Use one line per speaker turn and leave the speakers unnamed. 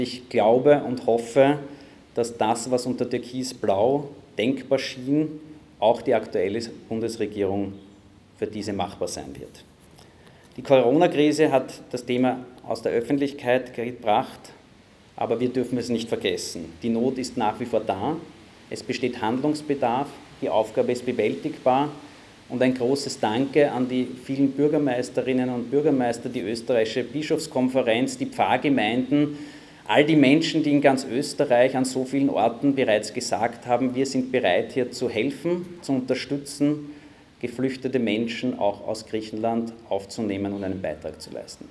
Ich glaube und hoffe, dass das, was unter Türkis-Blau denkbar schien, auch die aktuelle Bundesregierung für diese machbar sein wird. Die Corona-Krise hat das Thema aus der Öffentlichkeit gebracht, aber wir dürfen es nicht vergessen. Die Not ist nach wie vor da, es besteht Handlungsbedarf, die Aufgabe ist bewältigbar und ein großes Danke an die vielen Bürgermeisterinnen und Bürgermeister, die österreichische Bischofskonferenz, die Pfarrgemeinden, all die Menschen, die in ganz Österreich an so vielen Orten bereits gesagt haben, wir sind bereit, hier zu helfen, zu unterstützen, geflüchtete Menschen auch aus Griechenland aufzunehmen und einen Beitrag zu leisten.